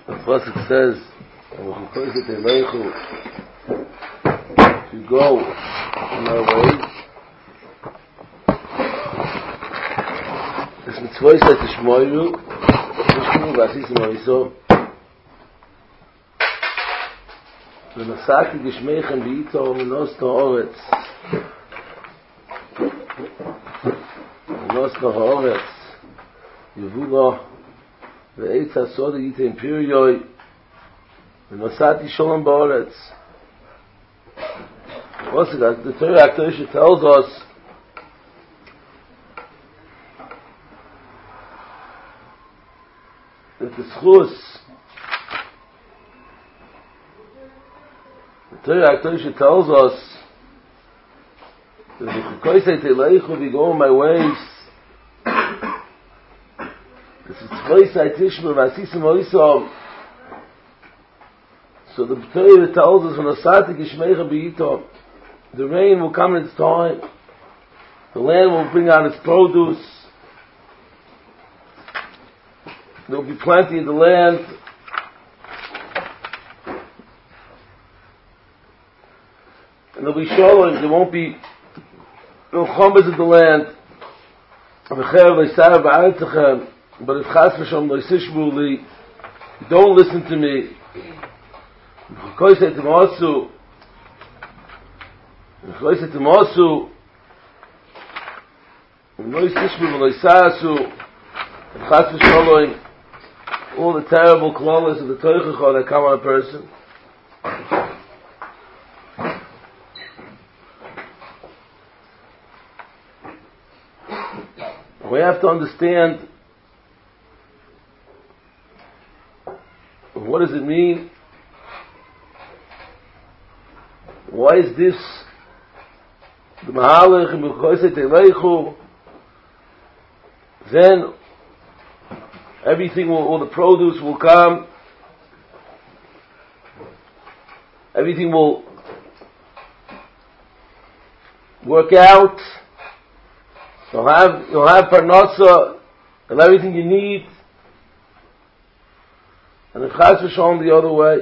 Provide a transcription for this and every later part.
The Pasuk says, if you go in our ways, this mitzvah is like Tishmoiru, Tishmoiru v'asisim ha'isor, v'nosaki gishmeichem b'ito v'nos ta'oretz, v'nos ta'oretz, yevula, v'eitz ha'soda yite imperioi, v'nosati sholem ba'oretz. What's it? The Torah Akdosha tells us that the schus, the Torah Akdosha tells us that if you go my ways, this is tzvoisai tishma v'asisim oisom. So the Torah tells us when asati gishmeicha b'yitom, the rain will come in its time, the land will bring out its produce, there will be plenty in the land, and there will be shalom, there won't be no chombas in the land, but if chas v'shom lo yisishmu li, don't listen to me, all the terrible claws of the Teichach that come on a person. We have to understand what does it mean? Why is this the Mahalach and B'choset Eleichu? Then everything will, all the produce will come, everything will work out, you'll have parnasa and everything you need, and if chas v'shalom the other way,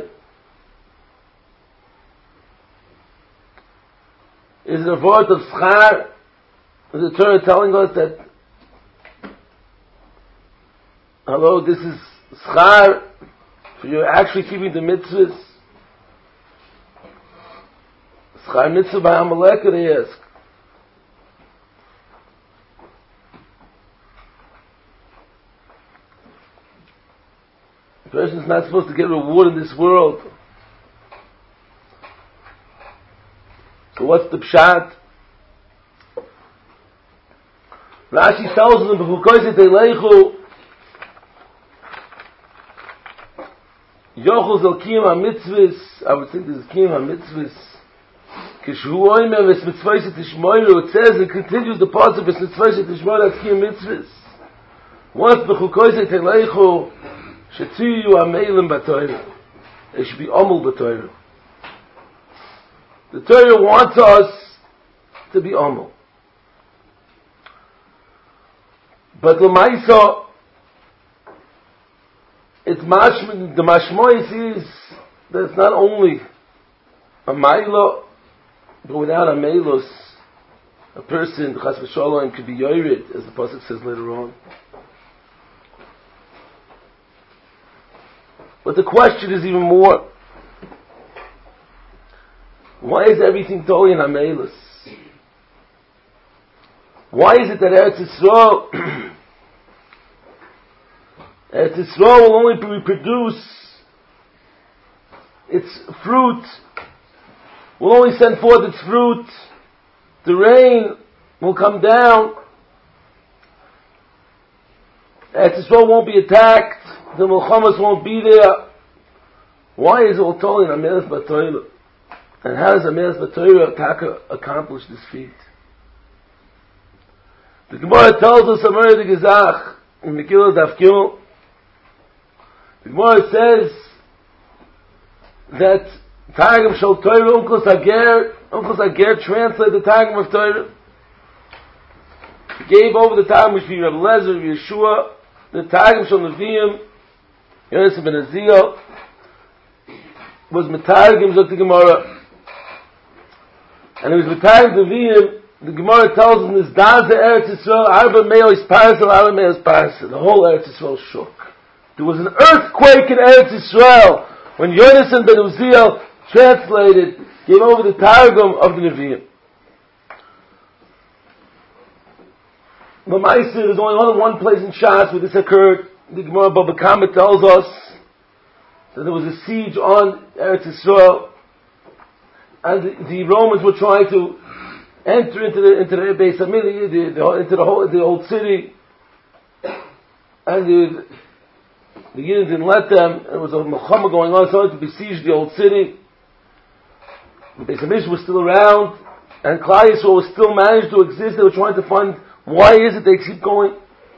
is it a word of schar? Is the Torah telling us that, hello, this is schar for you actually keeping the mitzvahs? Schar mitzvah by Amalek, they ask. The person is not supposed to get reward in this world. So what's the pshat? Rashi tells them, "B'chukoyset eileichu, yochel zal kiyam ha-mitzvahs." I would think this is kiyam ha-mitzvahs. Kishu oimer v'smitzvayset tishmoiru. It says, it continues the pasuk v'smitzvayset tishmoiru. That's kiyam mitzvahs. What's b'chukoyset eileichu? Shetziyu ha-meilim b'toyra. It should be omul b'toyra. The Torah wants us to be omul. But l'maisa, it's the mashmois is that it's not only a maila, but without a meilos, a person, chas v'shalom, could be yored, as the pasuk says later on. But the question is even more, why is everything totally in Amelus? Why is it that Eretz Yisrael will only reproduce its fruit, will only send forth its fruit, the rain will come down, Eretz Yisrael won't be attacked, the Milchamas won't be there? Why is it all totally in Amelus B'Torah? And how does Amelus B'Torah accomplish this feat? The Gemara tells us, Amar de Gezach, in Megillah Daf Gimel, the Gemara says that Targum Shal Torah, Unkos Hager translate the Targum of Torah. He gave over the Targum which be Rabbi Lezer, Yeshua, the Targum Shal Nevi'im, Yosef ben Azio was Metargim, Zot the Gemara. And he was Metargim Nevi'im. The Gemara tells him this Daze Eretz Yisrael, Arba Meos Parasel, Arba Meos Parasel. The whole Eretz Yisrael shook. There was an earthquake in Eretz Yisrael when Yonasan ben Uziel translated, gave over the Targum of the Nevi'im. L'maaseh, there's only one place in Shas where this occurred. The Gemara Baba Kama tells us that there was a siege on Eretz Yisrael, and the Romans were trying to enter into the Beis Hamikdash, into the old city, and the Yidden didn't let them. There was a Milchama going on, so to besiege the old city. The Beis Hamikdash was still around, and Klal Yisrael was still managed to exist. They were trying to find why is it they keep going.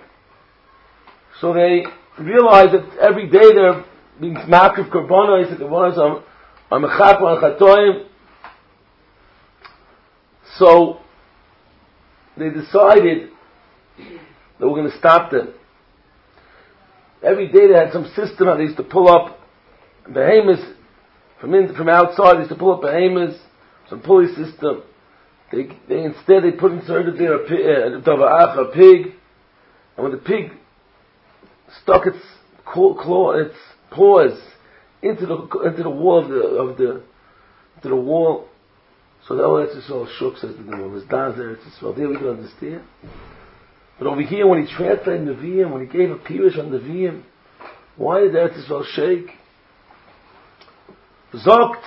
So they realized that every day they're being smacked with korbanos. The korbanos are mechaper and chatoim. So they decided that we're going to stop them. Every day they had some system how they used to pull up behemoths from outside. They used to pull up behemoths, some pulley system. They instead inserted there a pig, and when the pig stuck its paws into the wall into the wall, so the whole Eretz Yisrael shook, says the Gemara. It was Daz Eretz Yisrael. There we can understand. But over here, when he translated Nevi'im, when he gave a pirush on Nevi'im, why did Eretz Yisrael shake? Zogt.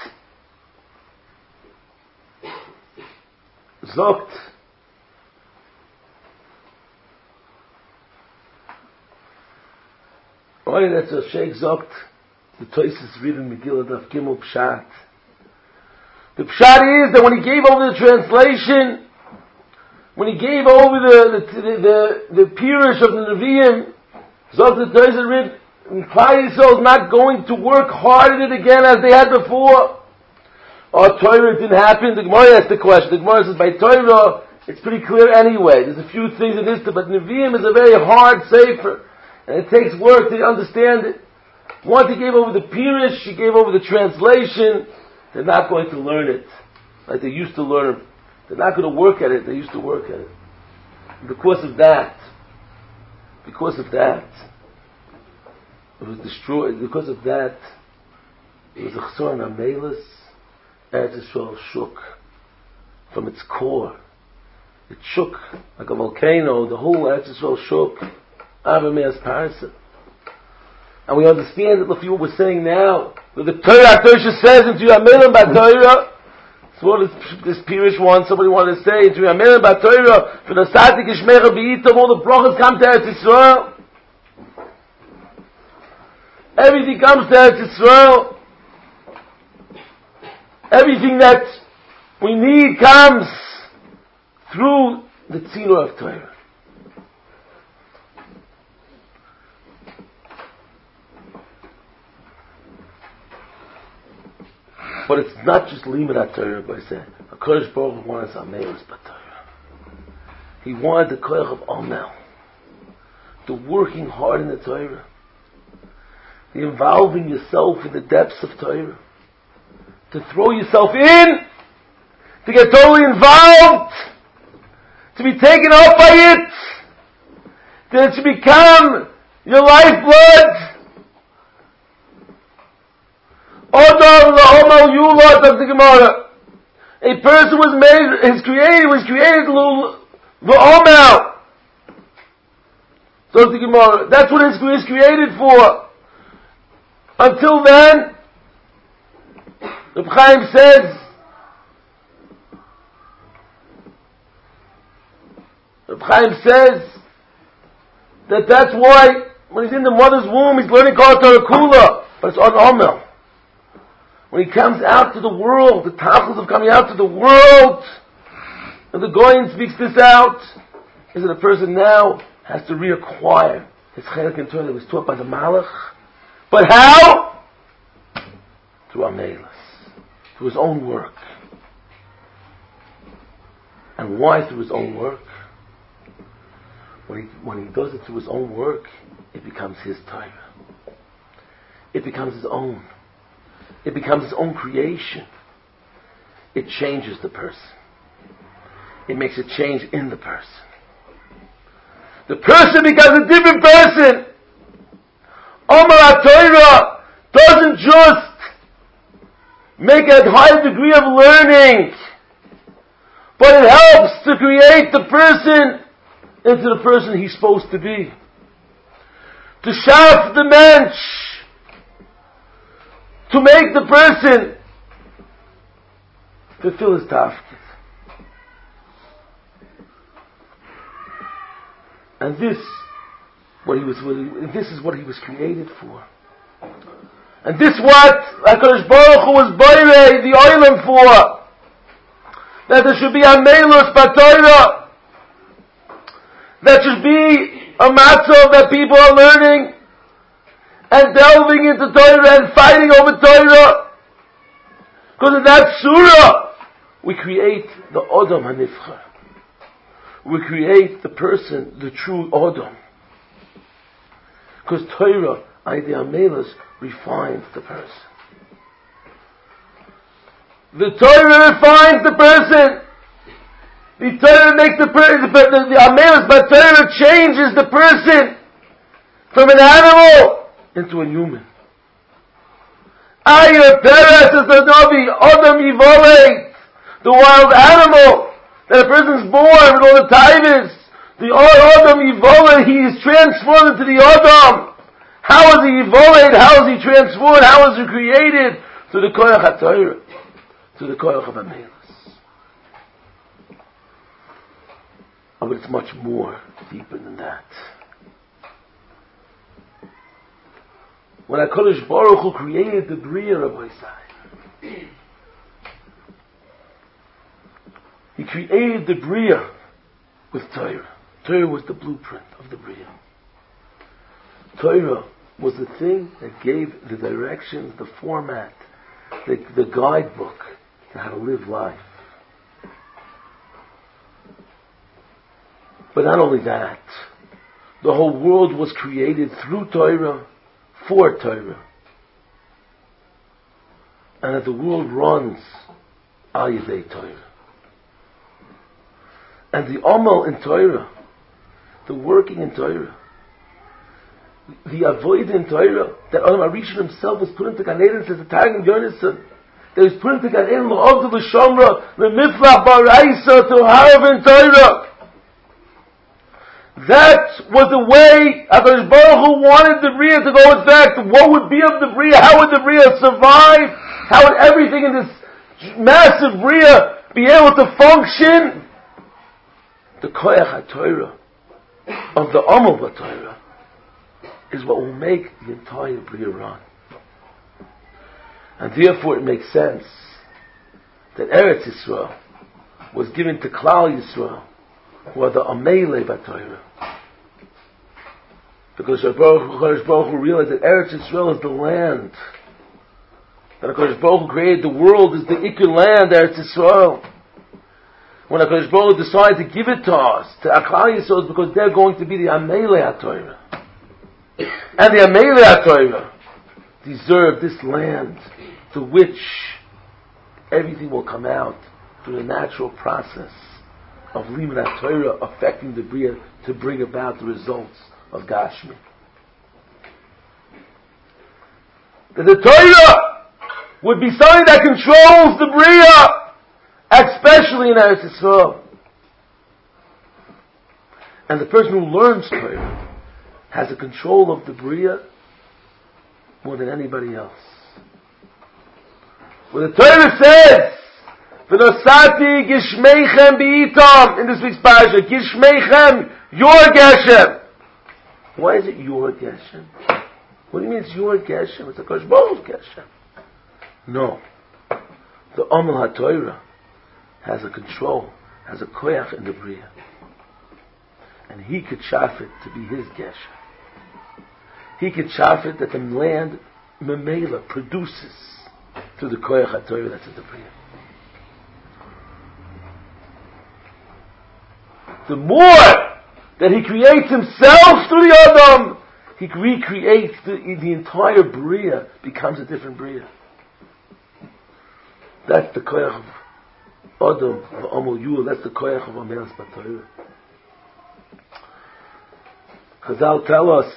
Why did Eretz Yisrael shake? Zogt. The Tosfos read in Megillah Daf Gimel Pshat. The Pshat is that when he gave over the translation, when he gave over the pirush of the Nevi'im, Zot the Tosfos read, Klal Yisrael is not going to work hard at it again as they had before. Or Torah, it didn't happen. The Gemara asked the question. The Gemara says, by Torah, it's pretty clear anyway. There's a few things in this, but Nevi'im is a very hard sefer, and it takes work to understand it. Once he gave over the pirush, he gave over the translation, they're not going to learn it like they used to learn. They're not going to work at it. They used to work at it. Because of that, it was destroyed. Because of that, it was a chsor and amelis. Eretz Yisrael shook from its core. It shook like a volcano. The whole Eretz Yisrael shook. Arba Meos Parasel. And we understand that what we're saying now, that the Torah says into Yamelim B'Torah. So what this Pirush wants, somebody wanted to say, into Yamelim B'Torah, for the Satik Ishmecha B'Yitam, all the brachas come to Eretz Yisrael. Everything comes to Eretz Yisrael. Everything that we need comes through the tzinur of Torah. But it's not just limud HaTorah, but I say, HaKadosh Baruch Hu wants Amelis B'Torah. He wanted the koyach of Amel, the working hard in the Torah, the involving yourself in the depths of Torah, to throw yourself in, to get totally involved, to be taken up by it, that it should become your lifeblood. Odom la'omel yulad of the Gemara. A person was created la'omel. So the Gemara. That's what is created for. Until then, Reb Chaim says, that that's why when he's in the mother's womb he's learning Kol Torah Kula, but it's on Omel. When he comes out to the world, the tachlis of coming out to the world, and the Goyen speaks this out, is that a person now has to reacquire his chelik and Torah that was taught by the Malach. But how? Through Amelis. Through his own work. And why through his own work? When he does it through his own work, it becomes his Torah. it becomes his own. It becomes his own creation. It changes the person. It makes a change in the person. The person becomes a different person. Omar HaTorah doesn't just make a high degree of learning, but it helps to create the person into the person he's supposed to be. To sharp the mensch, to make the person fulfill his tafkid. And this is what he was created for. And this what HaKadosh Baruch Hu was boirei the oilam for. That there should be a melus b'Torah. That should be a matzah that people are learning and delving into Torah and fighting over Torah. Because in that surah, we create the Adam HaNivchar. We create the person, the true Adam. Because Torah, Aidei HaMelus, refines the person. The Torah refines the person. The Torah makes the person, the HaMelus, but Torah changes the person from an animal into a human. Ayah Peres is the Navi, Adam Yivoleit, the wild animal that a person's born with all the taivas. The Adam Yivoleit, he is transformed into the Adam. How is he Yivoleit? How is he transformed? How is he created? Through the Koyach HaTorah, through the Koyach of HaMelus. Oh, but it's much more deeper than that. When HaKadosh Baruch Hu created the Bria of Isai, He created the Bria with Torah. Torah was the blueprint of the Bria. Torah was the thing that gave the directions, the format, the guidebook to how to live life. But not only that, the whole world was created through Torah, for Torah. And that the world runs al yedei Torah. And the amal in Torah, the working in Torah, the avoid in Torah, that Adam HaRishon himself was put into Gan Eden, says the Targum Yonason, that he was put into Gan Eden, l'Avdu l'Shomra, l'Miflach Baraisa, to harv in Torah. That was the way HaKadosh Baruch Hu wanted the Bria to go. In fact, what would be of the Bria? How would the Bria survive? How would everything in this massive Bria be able to function? The Koyach HaTorah of the Amal HaTorah is what will make the entire Bria run. And therefore it makes sense that Eretz Yisrael was given to Klal Yisrael, who are the Amelei HaTorah. Because HaKadosh Baruch Hu realized that Eretz Yisrael is the land. That HaKadosh Baruch Hu created the world is the Iker land, Eretz Yisrael. When HaKadosh Baruch Hu decided to give it to us, to Klal Yisrael, it's because they're going to be the Amelei HaTorah. And the Amelei HaTorah deserve this land to which everything will come out through the natural process of Limud HaTorah affecting the Bria to bring about the results of Gashmi. That the Torah would be something that controls the Bria, especially in Eretz Yisrael. And the person who learns Torah has a control of the Bria more than anybody else. When the Torah says, V'nosati gishmeichem bi'itam, in this week's parasha, gishmeichem, your Geshem. Why is it your Geshem? What do you mean it's your Geshem? It's a HaKadosh Baruch Hu's Geshem. No. The Amal HaTorah has a control, has a koyach in the Bria. And he could shafit to be his Geshem. He could shafit that the land, Memela, produces through the koyach HaTorah that's in the Bria. The more that he creates himself through the Adam, He recreates the entire Bria, becomes a different Bria. That's the koyach of Adam, of Amol Yul, that's the koyach of Ameas B'Torah. Chazal tell us,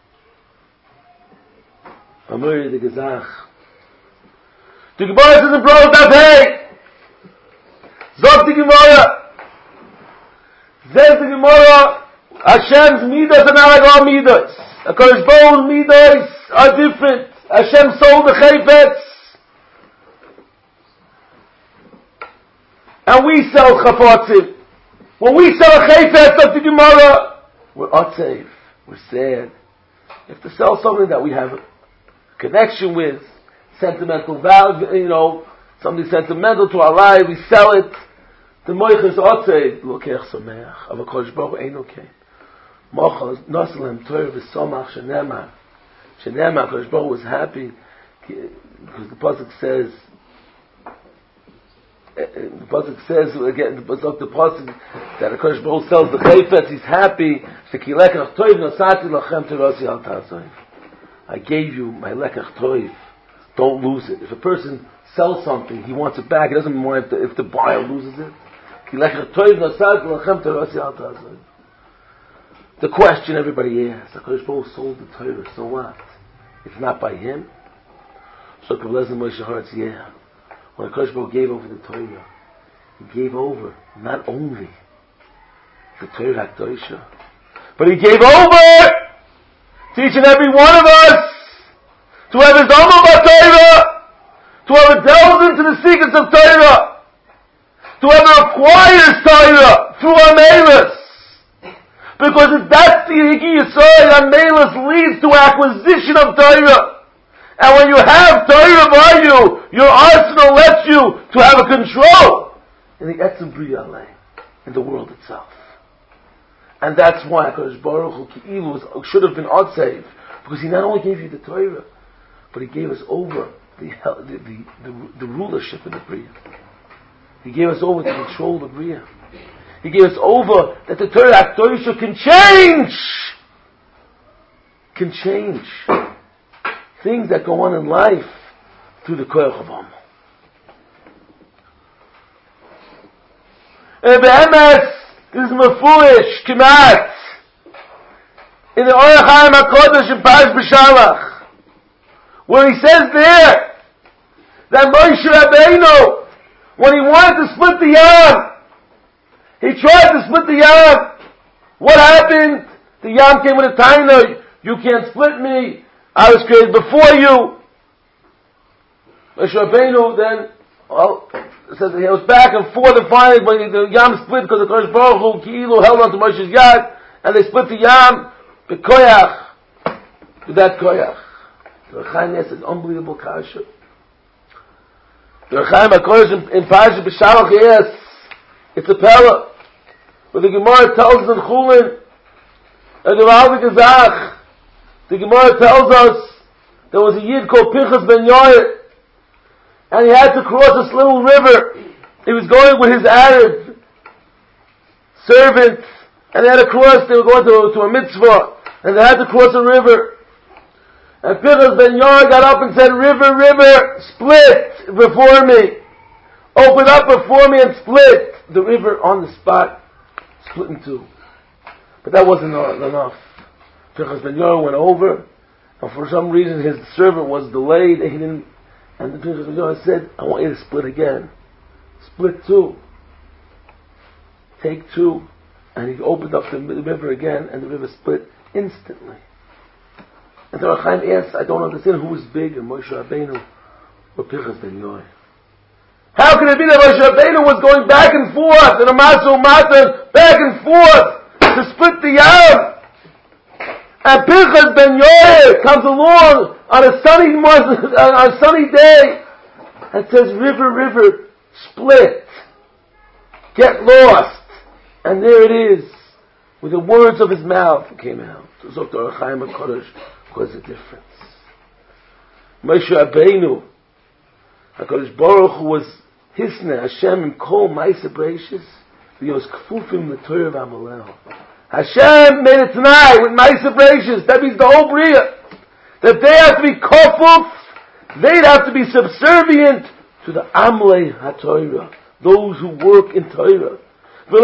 Amori de Gezach, the Gemara says in Brot Daf, Zog the Gemara, says the Gemara, Hashem's midas are not like our midas. HaKadosh Baruch's midas are different. Hashem sold the chayfetz, and we sell chafatzim. When we sell a chayfetz of the Gemara, we're otzev. We're sad. We have to sell something that we have a connection with, sentimental value, something sentimental to our life. We sell it. The moiches otzev lokech sameach. Av HaKadosh Baruch Hu eino kein. Mochaz nasalem Torah v'samach shenema. Shenema, HaKadosh Baruch Hu was happy because the pasuk says. The pasuk says again. The pasuk that HaKadosh Baruch Hu sells the chayfetz. He's happy. Shekilekach toiv nasati lachem terasi al tazoiv. I gave you my lekach toiv. Don't lose it. If a person sells something, he wants it back. He doesn't mind if the buyer loses it. Kilekach toiv nasati lachem terasi al tazoiv. The question everybody asks: HaKadosh Baruch Hu sold the Torah, so what? It's not by him. So Kabbalah Moshe Haaretz, yeah. When HaKadosh Baruch Hu gave over the Torah, he gave over not only the Torah HaKadosh, but he gave over to each and every one of us to have his own Torah, to have delves into the secrets of Torah, to have acquires Torah through Amelus. Because that's the Higi Yisrael, Amelus leads to acquisition of Torah. And when you have Torah by you, your arsenal lets you to have a control in the Etzem Bria, in the world itself. And that's why HaKadosh Baruch Hu Ki'ilu should have been Otzev, because he not only gave you the Torah, but he gave us over the rulership in the Bria. He gave us over to control the Bria. He gave us over that the Torah HaKadosh can change things that go on in life through the Koyach of Am. And Be'emes is Mefurish, Kimat, in the Orach Chaim HaKodesh in Parash B'Shalach, where he says there that Moshe Rabbeinu, when he wanted to split the Yam, he tried to split the Yam. What happened? The Yam came with a taina. You can't split me. I was created before you. Moshe Rabbeinu then, it says he was back and forth and finally when the Yam split because the Kodesh Baruch Hu Ki'ilu held on to Moshe's yad and they split the Yam b'koyach with that koyach. The Rechaim has an unbelievable kasha. The Rechaim HaKodesh in Parash B'Shalach asks, it's a pella. But the Gemara tells us in Chulin, and the Rav Gezach, the Gemara tells us there was a Yid called Pinchas ben Yair, and he had to cross this little river. He was going with his Arab servant, and they had to cross, they were going to a mitzvah, and they had to cross a river. And Pinchas ben Yair got up and said, river, river, split before me. Open up before me and split. The river on the spot split in two. But that wasn't enough. Pinchas ben Yair went over, and for some reason his servant was delayed, and the Pinchas ben Yair said, I want you to split again. Split two. Take two. And he opened up the river again, and the river split instantly. And the Rechaim asks, I don't understand who was big, and Moshe Rabbeinu or Pinchas ben Yair. How can it be that Moshe Rabbeinu was going back and forth in a Masu Matan, back and forth to split the Yam? And Pinchas ben Yair comes along on a sunny day and says, river, river, split, get lost. And there it is, with the words of his mouth came out. So the Rechaim HaKodesh was the difference. Moshe Rabbeinu, HaKadosh Baruch Hu was Hisne Hashem in Kol Ma'aseh Bereishis. He was kfufim the Torah of Amalel. Hashem made it tonight with nice vibrations. That means the whole Bria. That they have to be kofuf, they'd have to be subservient to the Amlei HaTorah, those who work in Torah. To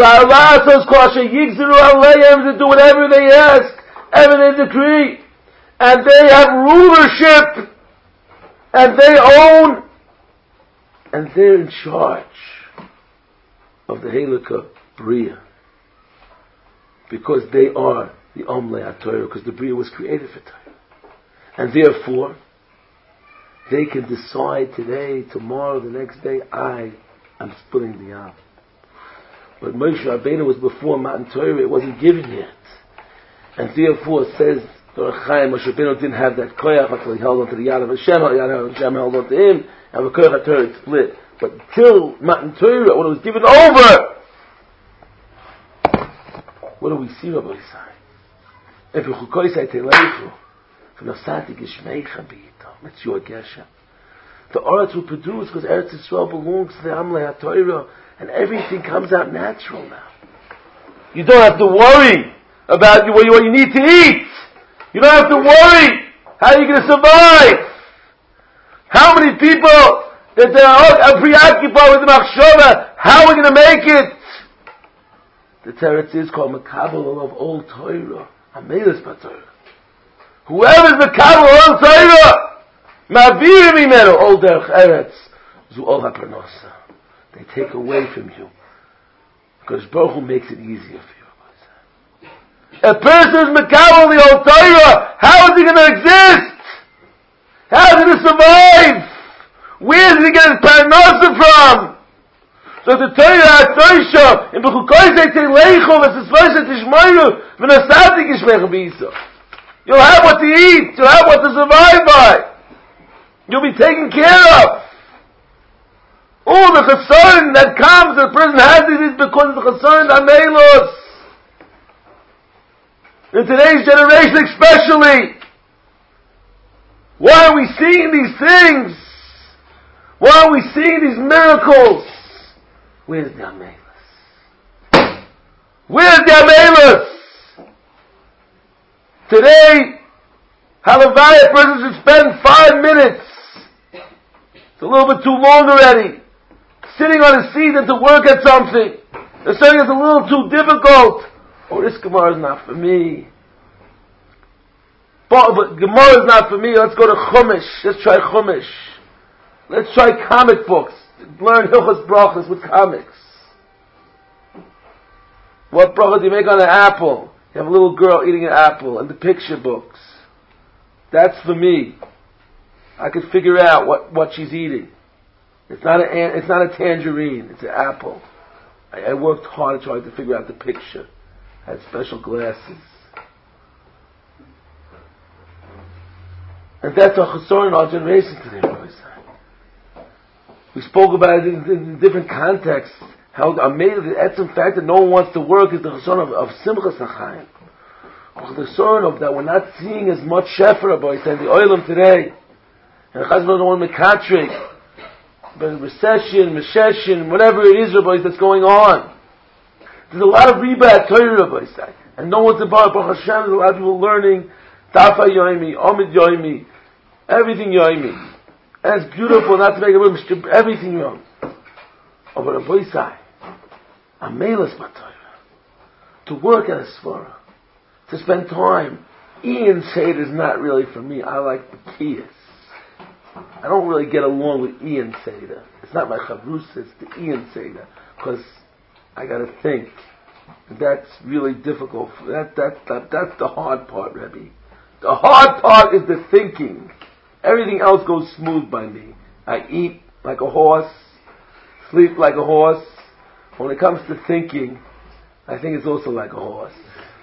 do whatever they ask, whatever they decree. And they have rulership, and they own, and they're in charge of the Halakha Bria. Because they are the Amlei HaTorah, because the Bria was created for Torah. And therefore, they can decide today, tomorrow, the next day, I am splitting the Yam. But Moshe Rabbeinu was before Matan Torah, it wasn't given yet. And therefore, it says, Moshe Rabbeinu didn't have that koyach until he held on to the Yad of Hashem, Hashem held on to him, and the koyach HaTorah had split. But till Matan Torah, when it was given over, what do we see, Rabbi Yisai? If you say Teleichu, it's your Geshem. The Eretz will produce because Eretz Yisrael belongs to the Amlei HaTorah, and everything comes out natural now. You don't have to worry about what you need to eat. You don't have to worry how you're going to survive. How many people that are preoccupied with the Machshava, how are we going to make it? The Teretz is called Makabel of Old Torah, Amelis B'Torah. Whoever's Makabel of Old Torah, Ma'avir Mimenu, Old Derech Eretz, Zu'ol HaParnosa. They take away from you. Because Baruch Hu makes it easier for you. A person who's Makabel the Old Torah, how is he going to exist? How is he going to survive? Where is he getting Parnosa from? So the Torah HaToisha, in B'chukoi say Teileichu, V'sesvosha Tishmoyu, V'nasatik Yishmecha B'Yisa. You'll have what to eat, you'll have what to survive by. You'll be taken care of. All the chesron that comes, the person has it is because of the chesron Amelos. In today's generation especially, why are we seeing these things? Why are we seeing these miracles? Where's the Amelos? Where's the Amelos? Today, Halavai, a person should spend 5 minutes. It's a little bit too long already. Sitting on a seat and to work at something. They're saying it's a little too difficult. Oh, this Gemara is not for me. But Gemara is not for me. Let's go to Chumash. Let's try Chumash. Let's try comic books. Learn Hilchos Brachos with comics. What bracha do you make on an apple? You have a little girl eating an apple and the picture books. That's for me. I could figure out what she's eating. It's not a tangerine. It's an apple. I worked hard trying to figure out the picture. I had special glasses. And that's a chesron in our generation today, boys. We spoke about it in different contexts. How amazing the etzem fact that no one wants to work is the chesron of Simchas HaChaim. The chesron of that we're not seeing as much shefer, boys, in the oilam today. And Chaz don't want mekatrik, but recession, whatever it is, boys, that's going on. There's a lot of riba at Torah, boys, and no one's about Baruch Hashem. There's a lot of people learning Tafa Yoimi, Omid Yoimi, everything Yoimi. And it's beautiful, not to make a mistake, everything Yoimi. Oh, but a boy say, Amelas B'Torah, to work at a svara, to spend time. Ian Seder is not really for me. I like the Kiyas. I don't really get along with Ian Seder. It's not my chavrus, it's the Ian Seder. Because I gotta think. That's really difficult. That's the hard part, Rebbe. The hard part is the thinking. Everything else goes smooth by me. I eat like a horse, sleep like a horse. When it comes to thinking, I think it's also like a horse.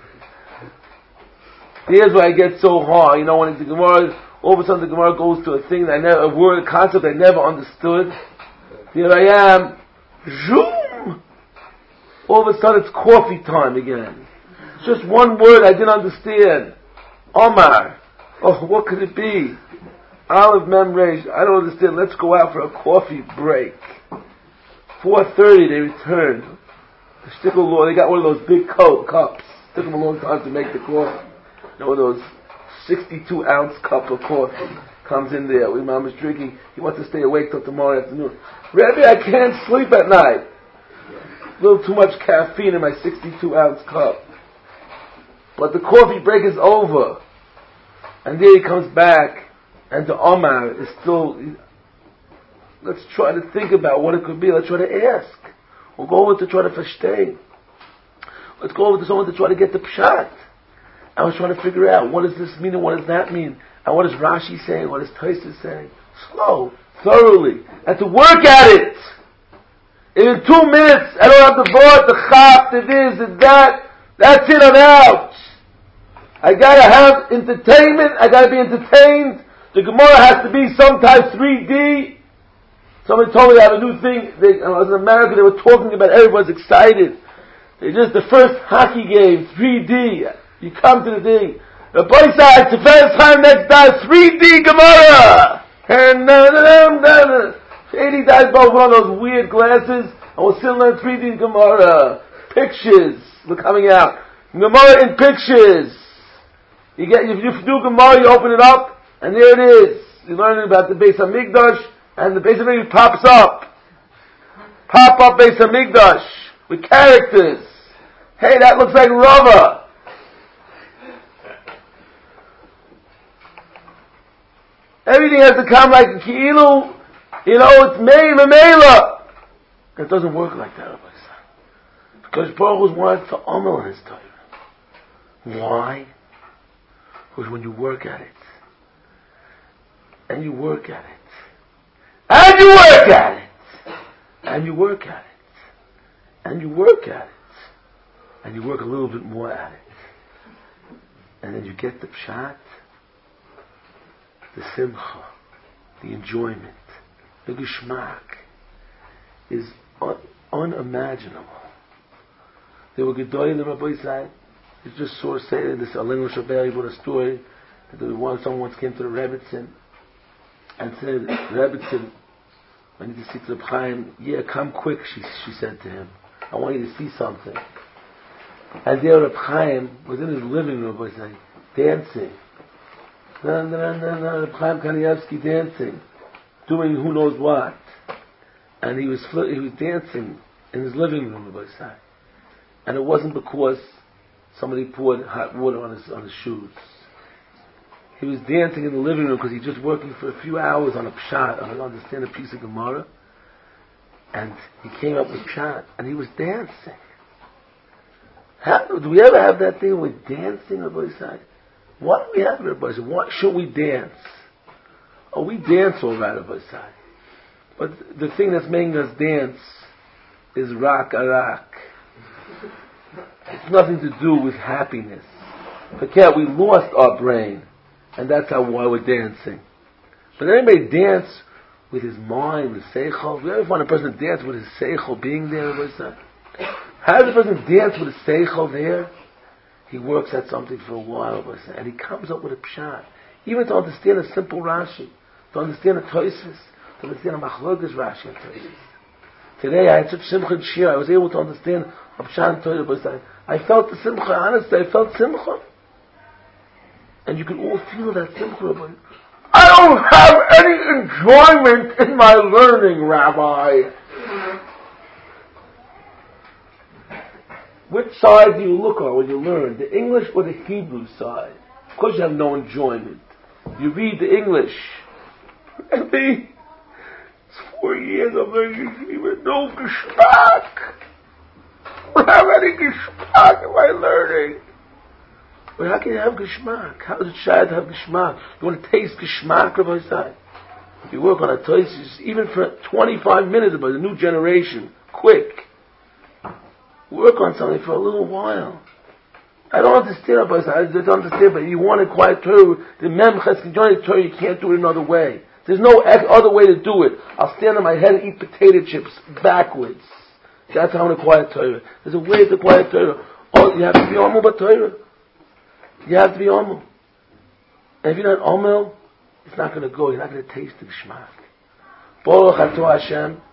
Here's where I get so hard. You know, when the Gemara, all of a sudden the Gemara goes to a thing that a word, a concept I never understood. Here I am, zoom! All of a sudden it's coffee time again. It's just one word I didn't understand. Omar. Oh, what could it be? Olive Mem Reish. I don't understand. Let's go out for a coffee break. 4:30 they returned. The Shtickle Law, they got one of those big cups. Took him a long time to make the coffee. You know, those 62-ounce cup of coffee comes in there. We mom is drinking. He wants to stay awake till tomorrow afternoon. Rebbe, I can't sleep at night. A little too much caffeine in my 62-ounce cup. But the coffee break is over. And there he comes back. And the Omar is still... Let's try to think about what it could be. Let's try to ask. We'll go over to try to verstehen. Let's go over to someone to try to get the pshat. I was trying to figure out, what does this mean and what does that mean? And what is Rashi saying? What is Tosfos saying? Slow, thoroughly. And to work at it. And in 2 minutes, I don't have to vote, the chap, the this, the that. That's it, I'm out. I gotta have entertainment. I gotta be entertained. The Gemara has to be sometimes 3D. Somebody told me they have a new thing. I was in America, they were talking about, everyone's excited. They just, the first hockey game, 3D. You come to the thing. The boy said, it's the first time next time, 3D Gemara. And 80 guys both on those weird glasses, and we're sitting on 3D Gemara. Pictures were coming out. Gemara in pictures. If you do Gemara, you open it up, and there it is. You're learning about the Beis HaMikdash, and the Beis HaMikdash pops up. Pop up Beis HaMikdash with characters. Hey, that looks like Rava. Everything has to come like a ki'ilu. It's Mela. It doesn't work like that, Rabbi Son. Because Baruch Hu wants to omel in his Torah. Why? Because when you work at it, and you work at it, and you work at it, and you work at it, and you work at it, and you work a little bit more at it, and then you get the pshat, the simcha, the enjoyment, the geschmack is unimaginable. There were Gedolim, the Rabbi said, he just saw say this Alenu Shabbat, he wrote a story that someone once came to the Rebbitzin and said, Rebbitzin, I need to see to the Chaim. Yeah, come quick, she said to him. I want you to see something. And there Reb Chaim was in his living room, was like, dancing. Reb Chaim Kanievsky dancing, doing who knows what. And he was dancing in his living room, was like. And it wasn't because somebody poured hot water on his shoes. He was dancing in the living room because he's just working for a few hours on a pshat, on understand a piece of Gemara. And he came up with pshat, and he was dancing. Do we ever have that thing with dancing, Rabbi Side? Why do we have it, Rabbi Side? Why should we dance? Oh, we dance all right, Rabbi Side. But the thing that's making us dance is rak arak. It's nothing to do with happiness. Forget, we lost our brain, and that's why we're dancing. But anybody dance with his mind, with seichel? You ever find a person dance with his seichel being there? How does a person dance with his seichel there? He works at something for a while, and he comes up with a pshat. Even to understand a simple Rashi, to understand a Tosfos, to understand a Machlokes Rashi and Tosfos. Today I had such simcha in Shir, I was able to understand a pshat and Torah, but I felt the simcha, honestly, I felt simcha. And you can all feel that simcha, but I don't have any enjoyment in my learning, Rabbi. Which side do you look on when you learn? The English or the Hebrew side? Of course you have no enjoyment. You read the English. And it's 4 years of learning Hebrew, no geschmack. How many geschmack am I learning? But how can you have geschmack? How does a child have geschmack? You want to taste geschmack, Rabbi Sai? If you work on a Tosfos, even for 25 minutes about the new generation, quick. Work on something for a little while. I don't understand, Rabbi Sai. I don't understand, but you want a quiet Torah. The Mem Chesed join the Torah, you can't do it another way. There's no other way to do it. I'll stand on my head and eat potato chips backwards. That's how I'm going to quiet Torah. There's a way to quiet Torah. Oh, you have to be Omel but Torah. You have to be Omel. And if you're not Omel, it's not going to go. You're not going to taste the Geschmack. Baruch Atah Hashem.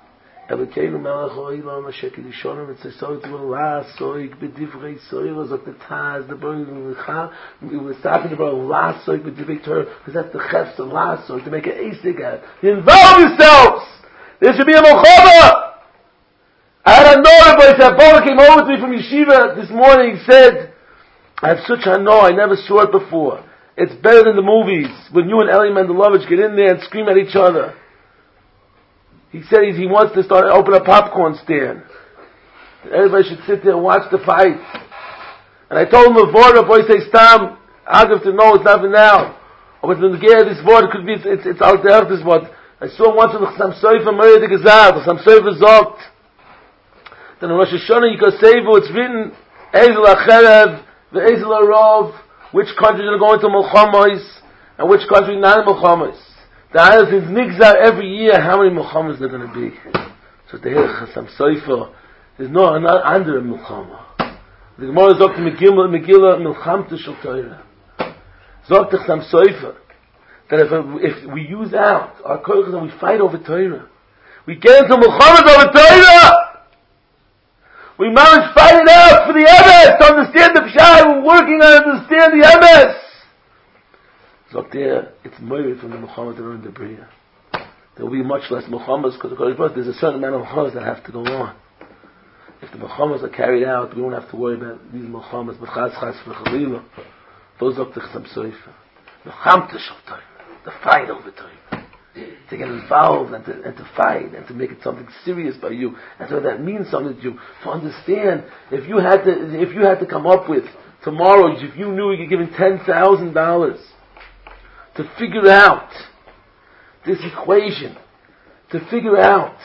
Elokeinu melech ha'olam asher kiddushonu v'tzesoit v'lasoik b'divrei soiros of the Taz, the Baruch Lecha. We were talking about lasoik b'divrei Torah, because that's the chefs of lasoik, to make an asik out. You involve yourselves! There should be a mochava! I had a note, but Bola came over to me from yeshiva this morning. He said, I have such a no, I never saw it before. It's better than the movies, when you and Eli Mendelovich get in there and scream at each other. He said he wants to open a popcorn stand. Everybody should sit there and watch the fight. And I told him a word, boy say, Stam, I'll give to know, it's not for now. But when this word could be, it's out there, this word. I saw once in the Chassam Sofer Murray the Gezad, Chassam Sofer Zogt. Then in Rosh Hashanah Yikosevu, it's written, Ezel HaCherev, Ve'ezel HaRov, which countries are going to Melchamos, and which countries not Melchamos. The other things nigzar every year how many Melchamos there are going to be. So the Chassam Sofer, there's not under a Melchama. The Gemara Zogt Megillah Melchamta Shel Torah. Zogt Chassam Sofer, that if we use out our koyches and we fight over Torah, we get into Melchamos over Torah. We manage fighting out for the Emes, to understand the Pshat, we're working on understand the Emes. So there, it's moed from the Melchama that are in the Bria. There will be much less Melchamas, because there's a certain amount of Melchamas that have to go on. If the Melchamas are carried out, we don't have to worry about these Melchamas, but Chas for Chalila. Those are the Chassam Sofer. Melchamta Shel Torah, the fight over Torah. To get involved and to fight and to make it something serious by you, and so that means something to you. To understand, if you had to come up with tomorrow, if you knew you could give him $10,000 to figure out this equation, to figure out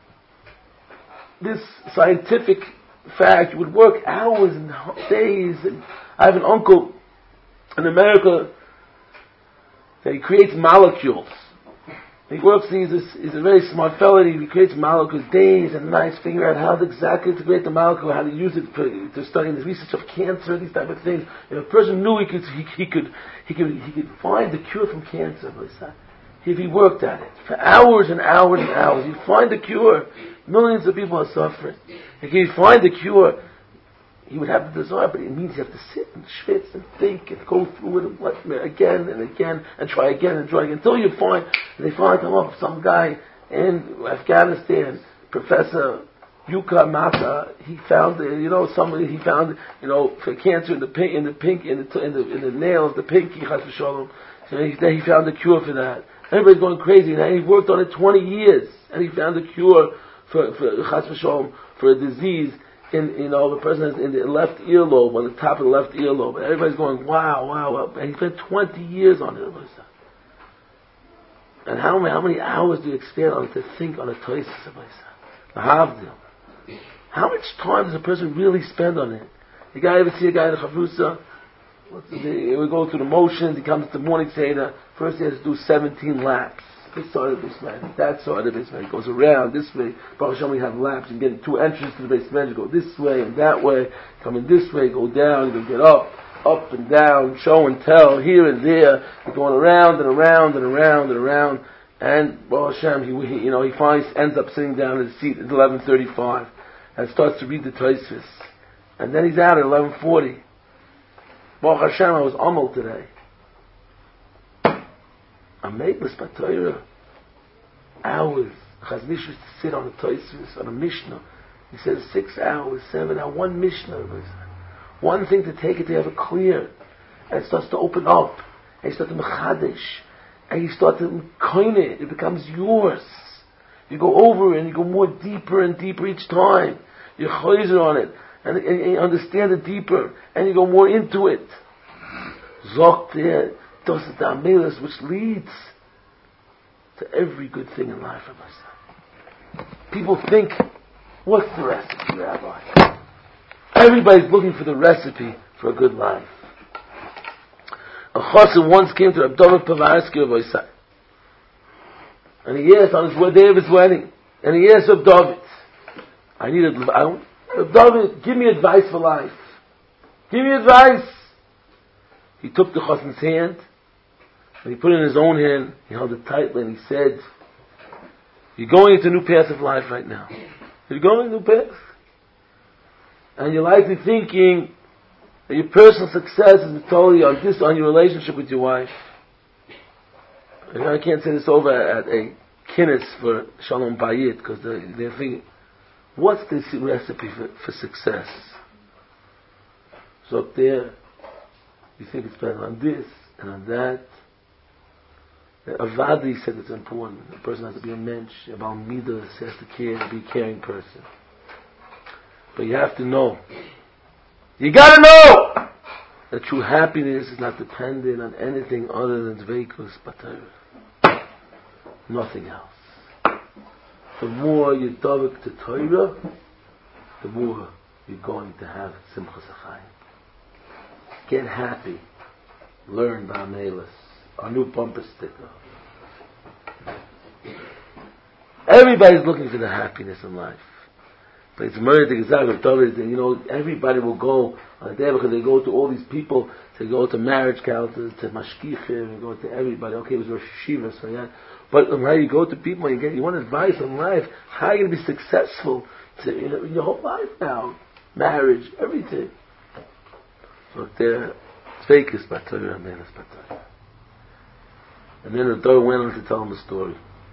this scientific fact, you would work hours and days. And I have an uncle in America that he creates molecules. He works, he's a very smart fellow, he creates molecules days and nights, figure out how exactly to create the molecule, how to use it to study the research of cancer, these type of things. If a person knew he could find the cure from cancer, if he worked at it for hours and hours and hours, he'd find the cure. Millions of people are suffering. If he'd find the cure, he would have the desire, but it means you have to sit and schwitz and think and go through it again and again and try again until you find, they finally come up with some guy in Afghanistan, Professor Yuka Mata, he found, for cancer in the nail of the pinky, Chas v'sholom. So he found the cure for that. Everybody's going crazy, and he worked on it 20 years, and he found the cure for Chas v'sholom, for a disease the person is in the left earlobe, on the top of the left earlobe. And everybody's going, wow. And he spent 20 years on it. And how many hours do you expend on it to think on a toises? How much time does a person really spend on it? You guys ever see a guy in the Chavrusa? We go through the motions, he comes to the morning Seder, first he has to do 17 laps. This side of the basement, that side of the basement. He goes around this way. Baruch Hashem, we have laps. You get 2 entrances to the basement. You go this way and that way. Come in this way, go down. You get up and down, show and tell, here and there. You're going around and around and around and around. And Baruch Hashem, he finally ends up sitting down in his seat at 11:35 and starts to read the Tosfos. And then he's out at 11:40. Baruch Hashem, I was Amal today. I'm makeless by Torah. Hours. Chazon Ish used to sit on a Tosfos, on a Mishnah. He says 6 hours, 7 hours, one Mishnah. One thing to take it to have it clear. And it starts to open up. And you start to mechadesh. And you start to coin it. It becomes yours. You go over it and you go more deeper and deeper each time. You chayzer on it. And you understand it deeper. And you go more into it. Zok there. Those are the amelas which leads to every good thing in life. People think, what's the recipe, Rabbi? Everybody's looking for the recipe for a good life. A chassid once came to Reb David Povarsky of Oisai, and he asked on his day of his wedding, and he asked Reb David, Reb David, give me advice for life. Give me advice. He took the chassid's hand, and he put it in his own hand, he held it tightly, and he said, You're going into a new path of life right now. You're going into a new path. And you're likely thinking that your personal success is totally on your relationship with your wife. And I can't say this over at a kinnis for Shalom Bayit, because they're thinking, what's the recipe for success? So up there, you think it's better on this and on that. Avadi said it's important. A person has to be a mensch, about midas, has to care, be a caring person. But you have to know. You gotta know that true happiness is not dependent on anything other than Dveikus B'Torah. Nothing else. The more you davik to Torah, the more you're going to have Simchas Achayim. Get happy. Learn Ba'amelis. A new bumper sticker. Everybody's looking for the happiness in life. But it's murder to everybody will go on a day because they go to all these people, to go to marriage counselors, to mashkichim, and go to everybody. Okay, it was Rosh Yeshiva, so yeah. But how you go to people, you want advice on life. How are you going to be successful in your whole life now? Marriage, everything. So there, Tzveikis B'Torah, Amelis B'Torah. And then the Torah went on to tell him a story.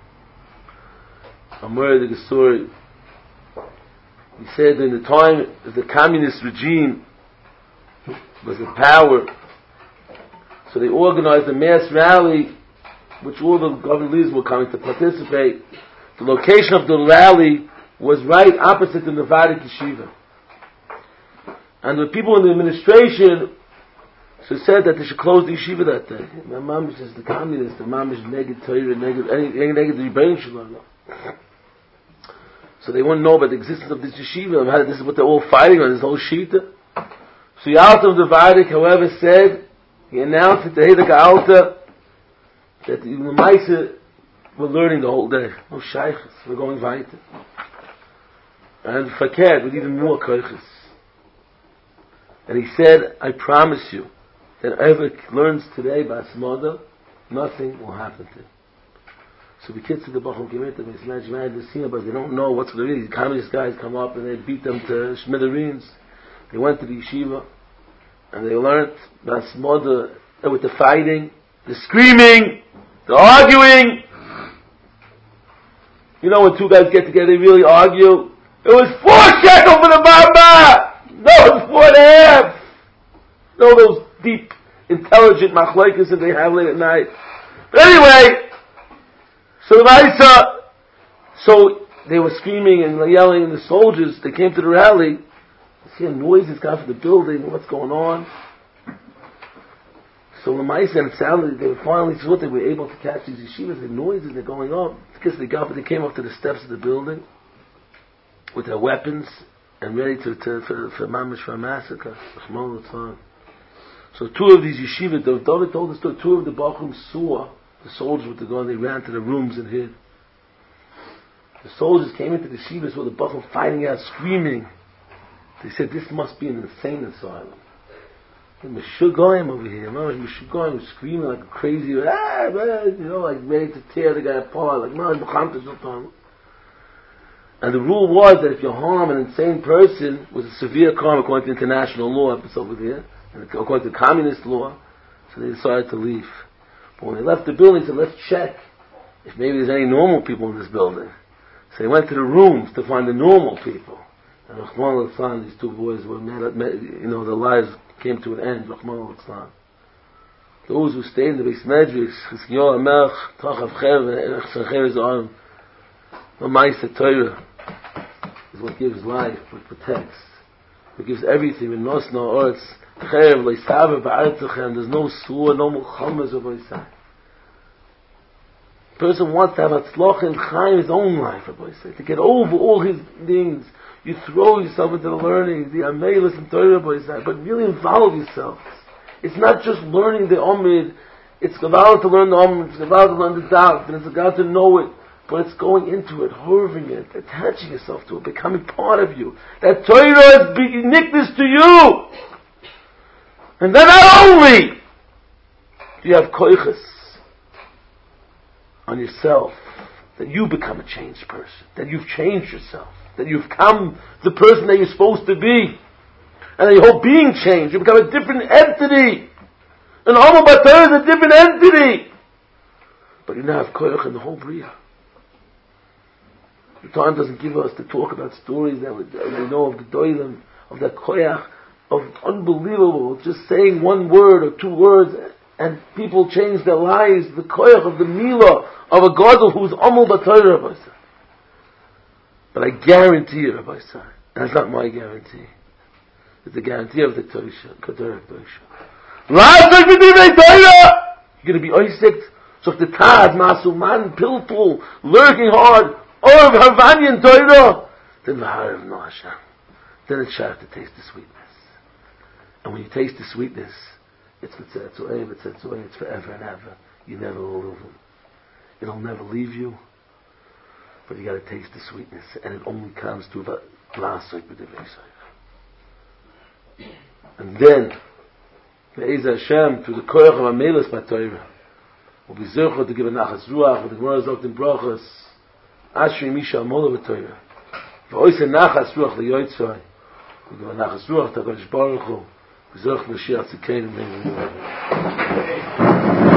Amor the story. He said in the time of the communist regime was in power, so they organized a mass rally, which all the government leaders were coming to participate. The location of the rally was right opposite the Nevada Yeshiva. And the people in the administration said that they should close the yeshiva that day. My mom is the communist, the mom is negative Torah, negative the Rebbeinu Shalom. So they wouldn't know about the existence of this yeshiva. This is what they're all fighting on, this whole shita. So Yalta of the Vardik, however, said, he announced it to Hedek Alta, that the Maisa were learning the whole day. No shaykhs, we're going weiter. And Fakir with even more koiches. And he said, I promise you, that whoever learns today by Asmada, nothing will happen to him. So the kids to the Bacham Kimmit, they imagine the scene, but they don't know what's going to be. These communist guys come up and they beat them to Shmidareens. They went to the yeshiva and they learned by Asmada with the fighting, the screaming, the arguing. You know when two guys get together, they really argue. It was 4 shekels for the Baba! No, it's 4.5! No, those deep, intelligent machlekes that they have late at night. But anyway, so they were screaming and yelling, and the soldiers, they came to the rally. They see noises come from the building, what's going on? So Lamaisa, and it sounded, they finally thought they were able to catch these yeshivas, the noises, they're going up. Because they came up to the steps of the building with their weapons and ready for mamish, for a massacre. So 2 of these yeshivas, David told the story, 2 of the Bachum saw the soldiers with the gun, they ran to the rooms and hid. The soldiers came into the yeshiva, saw the Bachum fighting out, screaming. They said, this must be an insane asylum. Meshugoyim over here, Meshugoyim was screaming like a crazy, like ready to tear the guy apart, and the rule was that if you harm an insane person, it was a severe crime according to international law, it's over there, and according to communist law, so they decided to leave. But when they left the building, they said, let's check if maybe there's any normal people in this building. So they went to the rooms to find the normal people. And Rahman al-Islam, these 2 boys were their lives came to an end. Rahman al-Islam. Those who stayed in the Beis Medrash, Chizkiyahu HaMelech, Tachav Chev, Chev Arm, the Ma'aseh Torah is what gives life, what protects. It gives everything. In Nos No Oretz, Chev, Leisaver, Ba'aretzachem, there's no Surah, no Mulchamas of Oisai. The person wants to have Hatzloch and Chaim, his own life, to get over all his things. You throw yourself into the learning, the Amelis and Torah, but really involve yourself. It's not just learning the Omid, it's about to learn the Omid, it's about to learn the doubt, and it's about to know it, but it's going into it, horving it, attaching yourself to it, becoming part of you. That Torah is uniqueness to you. And then not only do you have koiches on yourself, that you become a changed person, that you've changed yourself, that you've become the person that you're supposed to be, and that your whole being changed. You become a different entity. An Omer B'Torah is a different entity. But you now have koyach in the whole Bria. The time doesn't give us to talk about stories that we know of Gedolim, of the koyach, of unbelievable, just saying one word or two words, and people change their lives. The koyach of the milah of a gadol who's Omer B'Torah, Rabbi Say. But I guarantee you, Rabbi Say, and it's not my guarantee, it's the guarantee of the Tosha, Kedarah Tosha. You're going to be oisik, so if the Taz, Masuman, Pilpul, lurking hard, or Harvanian Torah, then V'harav no Hashem. Then it's sharp to taste the sweetness. And when you taste the sweetness, it's it's forever and ever. You never will lose it. It'll never leave you. But you got to taste the sweetness, and it only comes to the last and then Be'ez Hashem, through the koyach of Amelis B'Torah, will be zircha to give a nachas ruach, but the Gemara is in brachas, Ashri Misha Amola B'Torah. V'ois a nachas ruach liyotzai, we give a nachas ruach to HaKadosh Baruch Hu, zircha Mashiach Tzidkeinu.